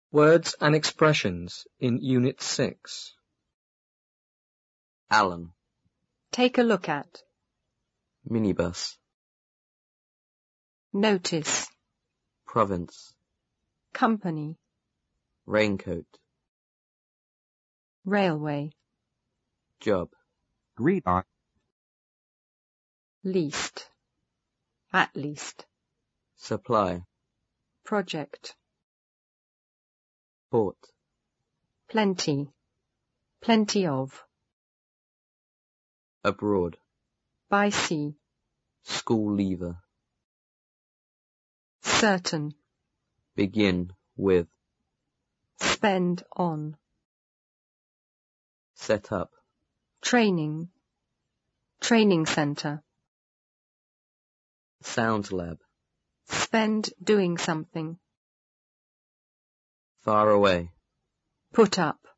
Words and expressions in Unit 6. Alan. Take a look at. Minibus. Notice. Province. Company. Raincoat. Railway. Job. Read on. Least. At least. Supply. Project. Port. Plenty. Plenty of. Abroad. By sea. School leaver. Certain. Begin with. Spend on. Set up. Training. Training center. Sound lab. Spend doing something. Far away. Put up.